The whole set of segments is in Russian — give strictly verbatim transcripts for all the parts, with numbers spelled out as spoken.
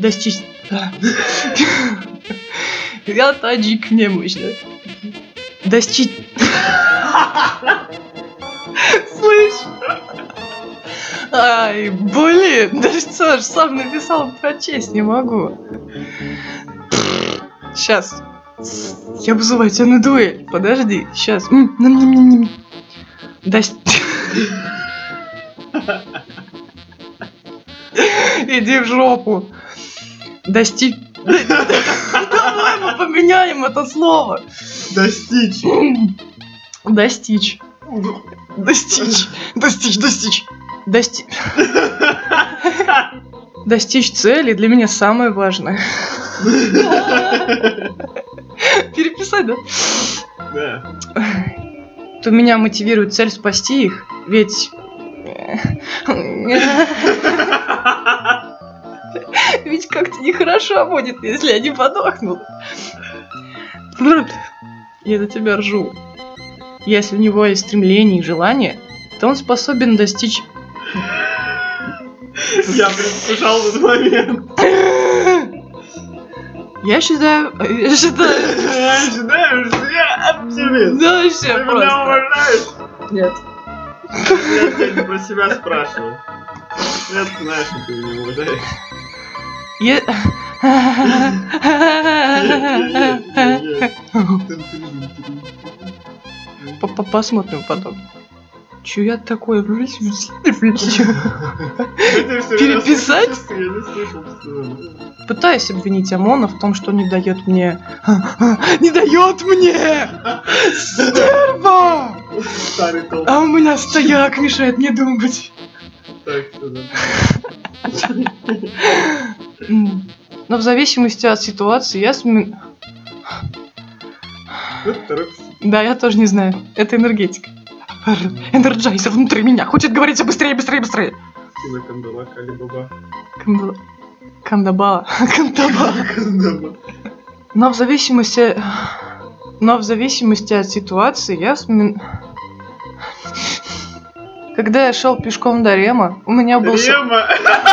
Достичь... Я таджик немощно. Достичь... Слышь? Ай, блин, да что ж, сам написал, прочесть не могу. Сейчас. Я вызываю тебя на дуэль. Подожди, сейчас. Достичь... Иди в жопу. Достичь... Давай мы поменяем это слово. Достичь. Достичь. Достичь. Достичь, достичь. Достичь. Достичь цели для меня самое важное. Переписать, да? Да. То меня мотивирует цель спасти их, ведь... Ведь как-то нехорошо будет, если они подохнут. Я за тебя ржу. Если у него есть стремление и желание, то он способен достичь... Я предвкушал этот момент. Я считаю... Я считаю... Я считаю, что я оптимист. Да, вообще Ты меня просто. уважаешь? Нет. Я тебя не про себя спрашивал. Нет, ты знаешь, что ты меня уважаешь. Я... Посмотрим потом. Чё я такое переписать? Я не слышал, что... Пытаюсь обвинить ОМОНа в том, что не дает мне... Не дает мне! Стерва! Старый толк. А у меня стояк мешает мне думать. Так, что да. Но в зависимости от ситуации я см... Вот второй. Да, я тоже не знаю. Это энергетика. Энерджайзер внутри меня. Хочет говорить все быстрее, быстрее, быстрее. Кинокандала, Калибаба. Канда... Кандабала. Кандабала. Кандала. Но в зависимости... Но в зависимости от ситуации я см... Когда я шел пешком до Рема, у меня был... Рема!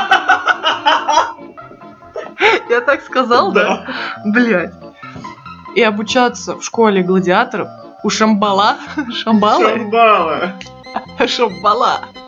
Я так сказал, да? Блять. И обучаться в школе гладиаторов у Шамбала. Шамбала? Шамбала. Шамбала.